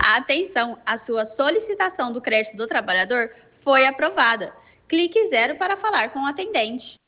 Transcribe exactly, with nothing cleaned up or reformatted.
Atenção, a sua solicitação do crédito do trabalhador foi aprovada. Clique zero para falar com o atendente.